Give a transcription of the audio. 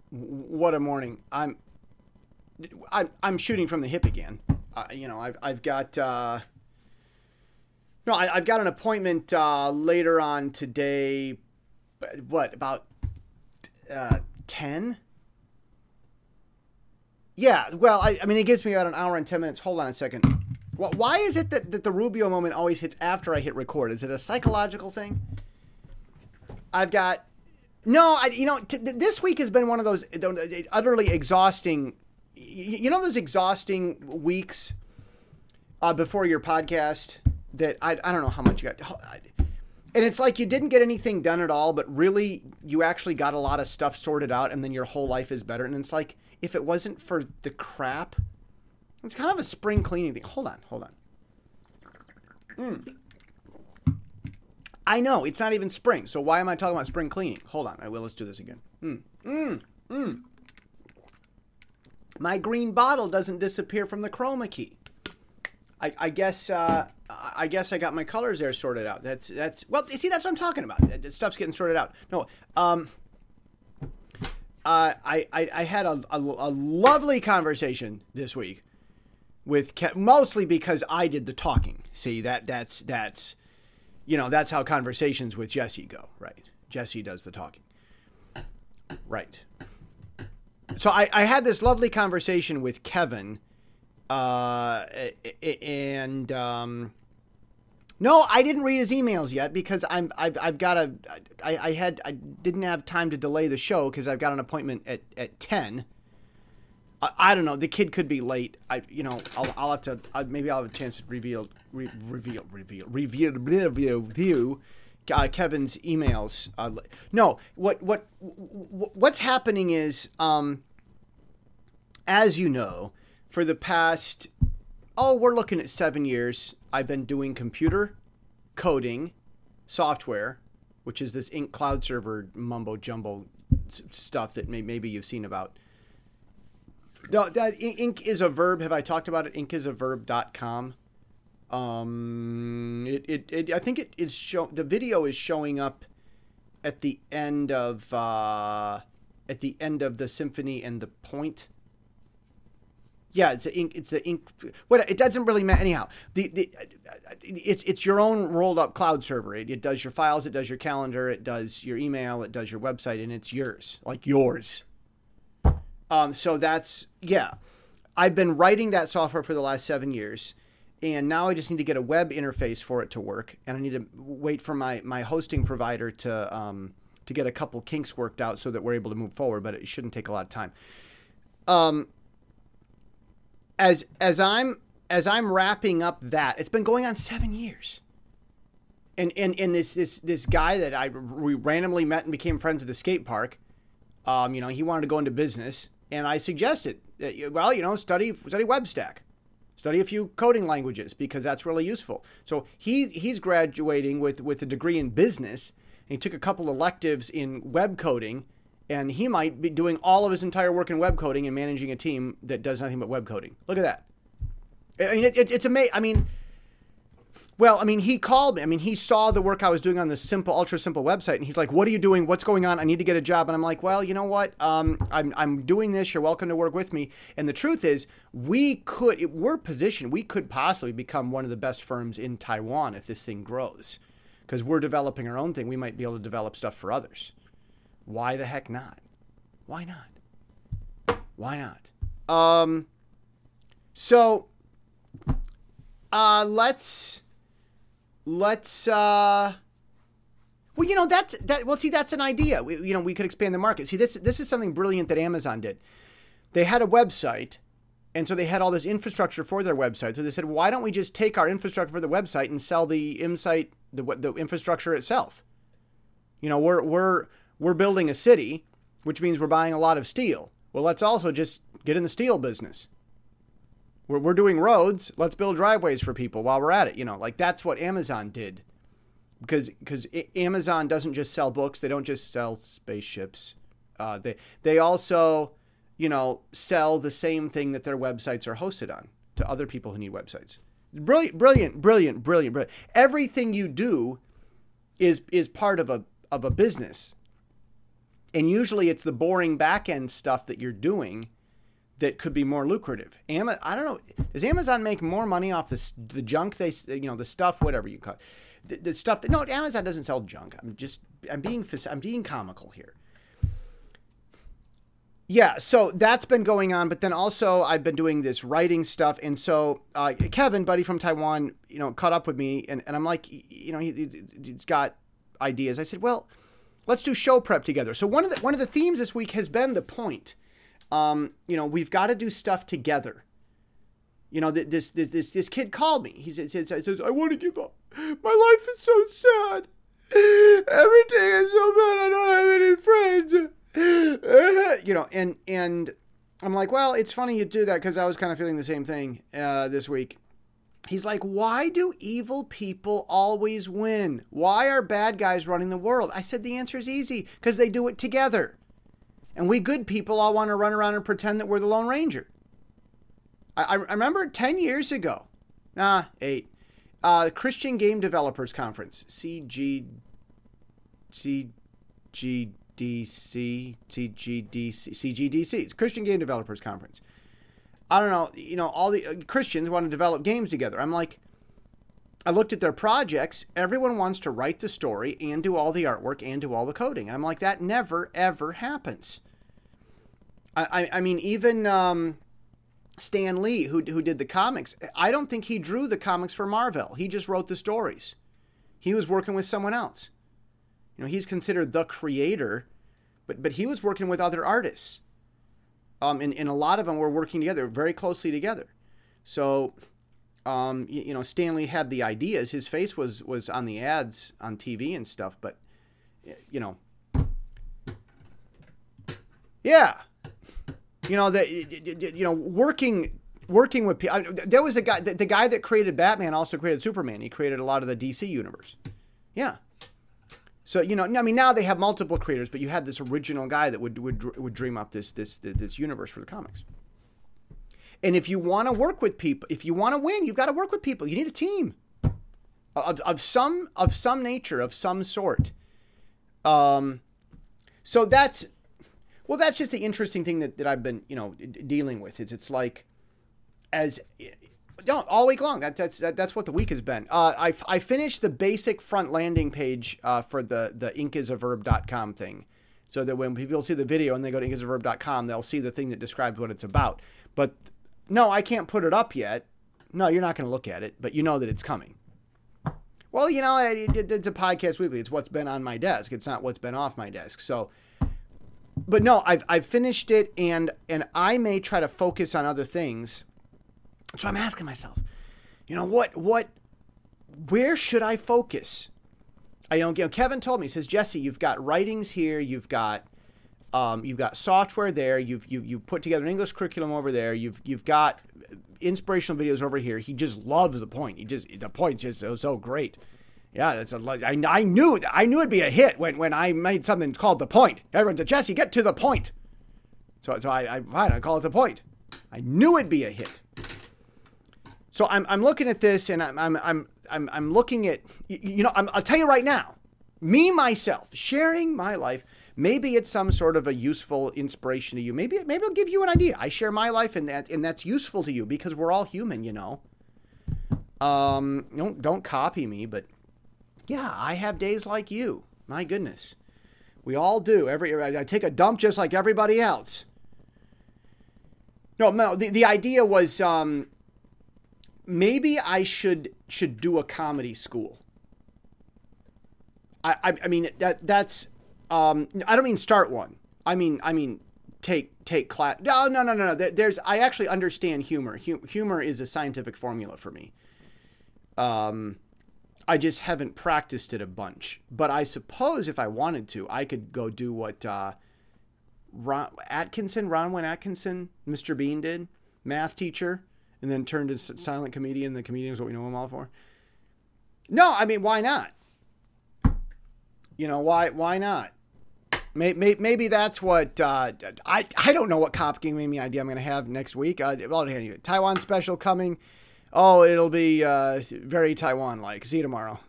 What a morning! I'm shooting from the hip again. I've got no, I've got an appointment later on today. What about 10? Yeah. Well, I mean, it gives me about an hour and 10 minutes. Hold on a second. Why is it that the Rubio moment always hits after I hit record? Is it a psychological thing? I've got no. This week has been one of those utterly exhausting. Those exhausting weeks before your podcast that I don't know how much you got. And it's like you didn't get anything done at all, but really you actually got a lot of stuff sorted out, and then your whole life is better. And it's like, if it wasn't for the crap, it's kind of a spring cleaning thing. Hold on. I know, it's not even spring, so why am I talking about spring cleaning? Hold on, let's do this again. My green bottle doesn't disappear from the chroma key. I guess I got my colors there sorted out. That's well, see, that's what I'm talking about. Stuff's getting sorted out. No, I had a lovely conversation this week with mostly because I did the talking. See, that's how conversations with Jesse go, right? Jesse does the talking, right? So I had this lovely conversation with Kevin, and no, I didn't read his emails yet because I didn't have time to delay the show because I've got an appointment at 10. I don't know. The kid could be late. I'll have to. Maybe I'll have a chance to review Kevin's emails. No, what's happening is, as you know, for the past, we're looking at 7 years, I've been doing computer coding software, which is this Ink cloud server mumbo jumbo stuff that maybe you've seen about. No, that Ink is a verb. Have I talked about it? Inkisaverb.com. I think it is the video is showing up at the end of the symphony and the point. Yeah, it's the Ink. What, it doesn't really matter anyhow. It's your own rolled up cloud server. It does your files, it does your calendar, it does your email, it does your website, and it's yours, like yours. So that's, yeah. I've been writing that software for the last 7 years, and now I just need to get a web interface for it to work, and I need to wait for my hosting provider to get a couple kinks worked out so that we're able to move forward, but it shouldn't take a lot of time. As I'm wrapping up that, it's been going on 7 years. And this guy that we randomly met and became friends at the skate park, he wanted to go into business, and I suggested, study WebStack, study a few coding languages because that's really useful. So he's graduating with a degree in business, and he took a couple electives in web coding, and he might be doing all of his entire work in web coding and managing a team that does nothing but web coding. Look at that. I mean, it's amazing. He called me. I mean, he saw the work I was doing on this ultra simple website, and he's like, "What are you doing? What's going on? I need to get a job." And I'm like, "Well, you know what? I'm doing this. You're welcome to work with me." And the truth is, we're positioned. We could possibly become one of the best firms in Taiwan if this thing grows, because we're developing our own thing. We might be able to develop stuff for others. Why the heck not? Why not? So, let's that's an idea. We could expand the market. See, this is something brilliant that Amazon did. They had a website, and so they had all this infrastructure for their website. So they said, why don't we just take our infrastructure for the website and sell the infrastructure itself? We're building a city, which means we're buying a lot of steel. Well, let's also just get in the steel business. We're doing roads. Let's build driveways for people while we're at it. That's what Amazon did. Because Amazon doesn't just sell books. They don't just sell spaceships. They also, sell the same thing that their websites are hosted on to other people who need websites. Brilliant. Everything you do is part of a business. And usually it's the boring back end stuff that you're doing that could be more lucrative. I don't know. Does Amazon make more money off the junk the stuff, whatever you call it, the stuff that, no, Amazon doesn't sell junk. I'm being comical here. Yeah, so that's been going on, but then also I've been doing this writing stuff, and so Kevin, buddy from Taiwan, caught up with me, and I'm like, he's got ideas. I said, well, let's do show prep together. So one of the themes this week has been the point. We've got to do stuff together. This kid called me. He says, I want to give up. My life is so sad. Everything is so bad. I don't have any friends. And I'm like, well, it's funny you do that because I was kind of feeling the same thing this week. He's like, why do evil people always win? Why are bad guys running the world? I said, the answer is easy, because they do it together. And we good people all want to run around and pretend that we're the Lone Ranger. I remember 10 years ago, 8, Christian Game Developers Conference, CGDC. It's Christian Game Developers Conference. I don't know, all the Christians want to develop games together. I'm like, I looked at their projects. Everyone wants to write the story and do all the artwork and do all the coding. I'm like, that never, ever happens. I mean, even Stan Lee, who did the comics, I don't think he drew the comics for Marvel. He just wrote the stories. He was working with someone else. He's considered the creator, but he was working with other artists. And a lot of them were working together, very closely together. So, Stan Lee had the ideas. His face was on the ads on TV and stuff, but, yeah. Working with people. There was a guy, the guy that created Batman also created Superman. He created a lot of the DC universe. Yeah. So, now they have multiple creators, but you had this original guy that would dream up this universe for the comics. And if you want to work with people, if you want to win, you've got to work with people. You need a team of some nature, of some sort. So that's just the interesting thing that I've been, dealing with. It's like, all week long. That's what the week has been. I finished the basic front landing page for the inkisaverb.com thing, so that when people see the video and they go to inkisaverb.com, they'll see the thing that describes what it's about. But no, I can't put it up yet. No, you're not going to look at it, but you know that it's coming. Well, it's a podcast weekly. It's what's been on my desk. It's not what's been off my desk. So, but no, I've finished it, and I may try to focus on other things. So I'm asking myself, where should I focus? Kevin told me, he says, Jesse, you've got writings here. You've got software there. You've put together an English curriculum over there. You've got inspirational videos over here. He just loves the point. The point just so great. Yeah, I knew it'd be a hit when I made something called The Point. Everyone said, Jesse, get to the point. So I call it The Point. I knew it'd be a hit. So I'm looking at this, and I'm looking at, I'll tell you right now, myself, sharing my life, maybe it's some sort of a useful inspiration to you. Maybe it'll give you an idea. I share my life, and that's useful to you, because we're all human, Don't copy me, but yeah, I have days like you. My goodness. We all do. I take a dump just like everybody else. No, the idea was, maybe I should do a comedy school. I mean that's I don't mean start one. I mean take class. No. I actually understand humor. Humor is a scientific formula for me. I just haven't practiced it a bunch. But I suppose if I wanted to, I could go do what Ronwin Atkinson, Mr. Bean did, math teacher, and then turned to silent comedian. The comedian is what we know him all for. No, I mean, why not? Why not? Maybe that's what I don't know what copying maybe idea I'm going to have next week. Taiwan special coming. Oh, it'll be very Taiwan-like. See you tomorrow.